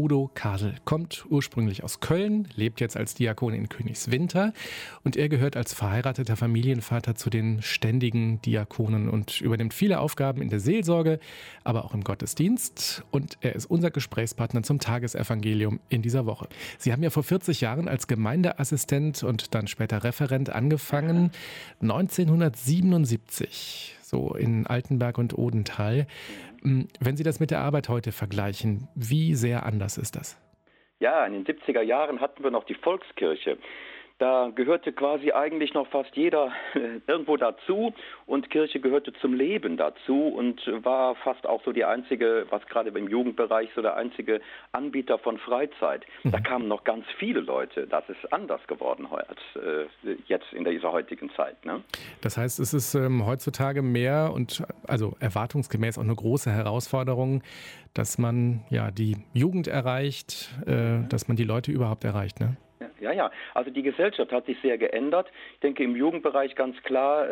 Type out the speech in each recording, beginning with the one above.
Udo Kadel kommt ursprünglich aus Köln, lebt jetzt als Diakon in Königswinter und er gehört als verheirateter Familienvater zu den ständigen Diakonen und übernimmt viele Aufgaben in der Seelsorge, aber auch im Gottesdienst, und er ist unser Gesprächspartner zum Tagesevangelium in dieser Woche. Sie haben ja vor 40 Jahren als Gemeindeassistent und dann später Referent angefangen, 1977, so in Altenberg und Odenthal. Wenn Sie das mit der Arbeit heute vergleichen, wie sehr anders ist das? Ja, in den 70er Jahren hatten wir noch die Volkskirche. Da gehörte quasi eigentlich noch fast jeder irgendwo dazu, und Kirche gehörte zum Leben dazu und war fast auch so die einzige, was gerade im Jugendbereich so der einzige Anbieter von Freizeit. Da kamen noch ganz viele Leute. Das ist anders geworden als jetzt in dieser heutigen Zeit, ne? Das heißt, es ist heutzutage mehr und also erwartungsgemäß auch eine große Herausforderung, dass man ja die Jugend erreicht, dass man die Leute überhaupt erreicht, ne? Ja. Also die Gesellschaft hat sich sehr geändert. Ich denke, im Jugendbereich ganz klar,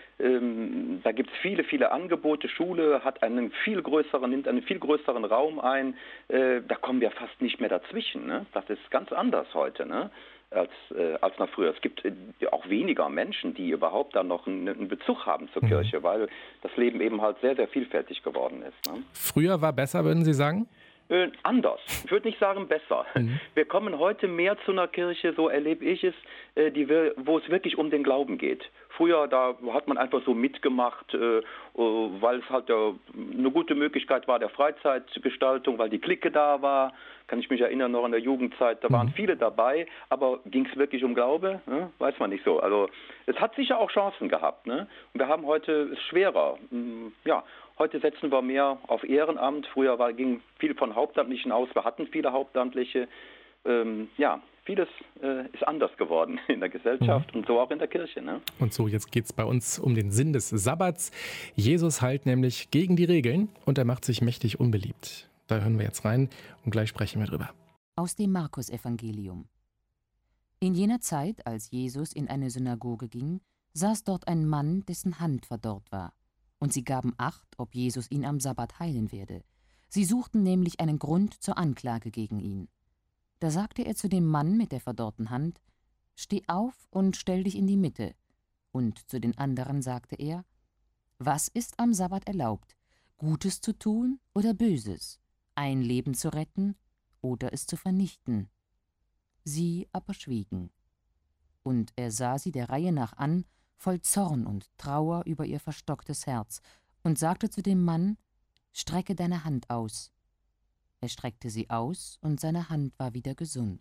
da gibt es viele Angebote. Schule hat nimmt einen viel größeren Raum ein. Da kommen wir fast nicht mehr dazwischen, ne? Das ist ganz anders heute, ne? Als noch früher. Es gibt auch weniger Menschen, die überhaupt dann noch einen Bezug haben zur Kirche, weil das Leben eben halt sehr, sehr vielfältig geworden ist, ne? Früher war besser, würden Sie sagen? Anders. Ich würde nicht sagen besser. Wir kommen heute mehr zu einer Kirche, so erlebe ich es, wo es wirklich um den Glauben geht. Früher, da hat man einfach so mitgemacht, weil es halt eine gute Möglichkeit war der Freizeitgestaltung, weil die Clique da war. Kann ich mich erinnern, noch in der Jugendzeit, da waren viele dabei, aber ging es wirklich um Glaube? Ne? Weiß man nicht so. Also es hat sicher auch Chancen gehabt, ne? Und wir haben heute es schwerer. Ja. Heute setzen wir mehr auf Ehrenamt. Früher ging viel von Hauptamtlichen aus. Wir hatten viele Hauptamtliche. Vieles ist anders geworden in der Gesellschaft und so auch in der Kirche, ne? Und so, jetzt geht es bei uns um den Sinn des Sabbats. Jesus heilt nämlich gegen die Regeln und er macht sich mächtig unbeliebt. Da hören wir jetzt rein und gleich sprechen wir drüber. Aus dem Markus-Evangelium. In jener Zeit, als Jesus in eine Synagoge ging, saß dort ein Mann, dessen Hand verdorrt war. Und sie gaben Acht, ob Jesus ihn am Sabbat heilen werde. Sie suchten nämlich einen Grund zur Anklage gegen ihn. Da sagte er zu dem Mann mit der verdorrten Hand: Steh auf und stell dich in die Mitte. Und zu den anderen sagte er: Was ist am Sabbat erlaubt, Gutes zu tun oder Böses, ein Leben zu retten oder es zu vernichten? Sie aber schwiegen. Und er sah sie der Reihe nach an, voll Zorn und Trauer über ihr verstocktes Herz, und sagte zu dem Mann: Strecke deine Hand aus. Er streckte sie aus, und seine Hand war wieder gesund.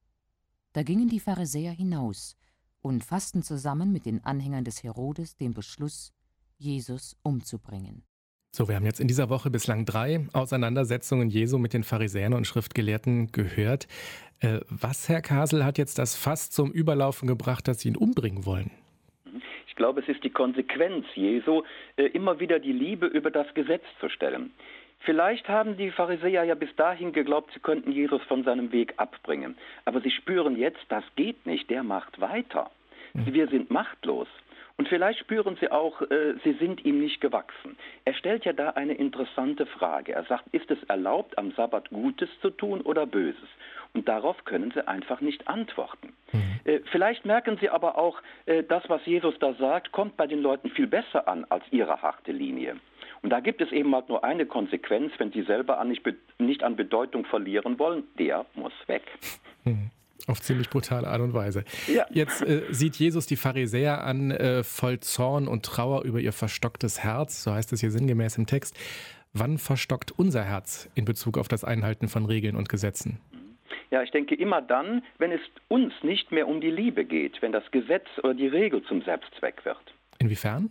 Da gingen die Pharisäer hinaus und fassten zusammen mit den Anhängern des Herodes den Beschluss, Jesus umzubringen. So, wir haben jetzt in dieser Woche bislang 3 Auseinandersetzungen Jesu mit den Pharisäern und Schriftgelehrten gehört. Was, Herr Kasel, hat jetzt das Fass zum Überlaufen gebracht, dass sie ihn umbringen wollen? Ich glaube, es ist die Konsequenz Jesu, immer wieder die Liebe über das Gesetz zu stellen. Vielleicht haben die Pharisäer ja bis dahin geglaubt, sie könnten Jesus von seinem Weg abbringen. Aber sie spüren jetzt, das geht nicht, der macht weiter. Wir sind machtlos. Und vielleicht spüren sie auch, sie sind ihm nicht gewachsen. Er stellt ja da eine interessante Frage. Er sagt, ist es erlaubt, am Sabbat Gutes zu tun oder Böses? Und darauf können sie einfach nicht antworten. Vielleicht merken sie aber auch, das, was Jesus da sagt, kommt bei den Leuten viel besser an als ihre harte Linie. Und da gibt es eben halt nur eine Konsequenz: Wenn sie selber nicht an Bedeutung verlieren wollen, der muss weg. Auf ziemlich brutale Art und Weise. Ja. Jetzt sieht Jesus die Pharisäer an, voll Zorn und Trauer über ihr verstocktes Herz, so heißt es hier sinngemäß im Text. Wann verstockt unser Herz in Bezug auf das Einhalten von Regeln und Gesetzen? Ja, ich denke immer dann, wenn es uns nicht mehr um die Liebe geht, wenn das Gesetz oder die Regel zum Selbstzweck wird. Inwiefern?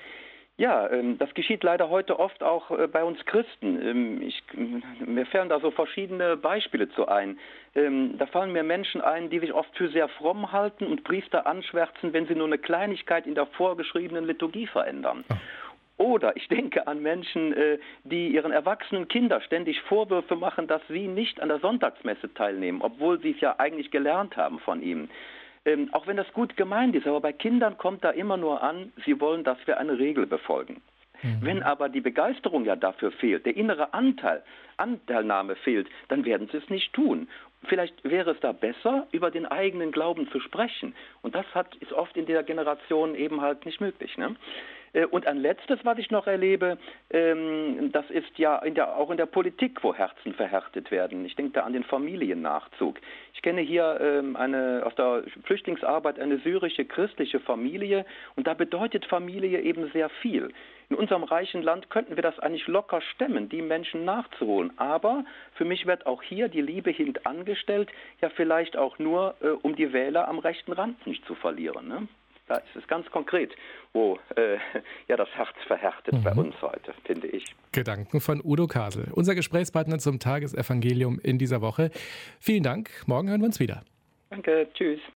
Ja, das geschieht leider heute oft auch bei uns Christen. Mir fallen da so verschiedene Beispiele zu ein. Da fallen mir Menschen ein, die sich oft für sehr fromm halten und Priester anschwärzen, wenn sie nur eine Kleinigkeit in der vorgeschriebenen Liturgie verändern. Oder ich denke an Menschen, die ihren erwachsenen Kindern ständig Vorwürfe machen, dass sie nicht an der Sonntagsmesse teilnehmen, obwohl sie es ja eigentlich gelernt haben von ihm. Auch wenn das gut gemeint ist, aber bei Kindern kommt da immer nur an, sie wollen, dass wir eine Regel befolgen. Wenn aber die Begeisterung ja dafür fehlt, der innere Anteilnahme fehlt, dann werden sie es nicht tun. Vielleicht wäre es da besser, über den eigenen Glauben zu sprechen. Und das ist oft in der Generation eben halt nicht möglich. Ne? Und ein letztes, was ich noch erlebe, das ist ja auch in der Politik, wo Herzen verhärtet werden. Ich denke da an den Familiennachzug. Ich kenne hier aus der Flüchtlingsarbeit eine syrische christliche Familie und da bedeutet Familie eben sehr viel. In unserem reichen Land könnten wir das eigentlich locker stemmen, die Menschen nachzuholen. Aber für mich wird auch hier die Liebe hintangestellt, ja vielleicht auch nur, um die Wähler am rechten Rand nicht zu verlieren. Ne? Da ist es ganz konkret, wo das Herz verhärtet bei uns heute, finde ich. Gedanken von Udo Kasel, unser Gesprächspartner zum Tagesevangelium in dieser Woche. Vielen Dank, morgen hören wir uns wieder. Danke, tschüss.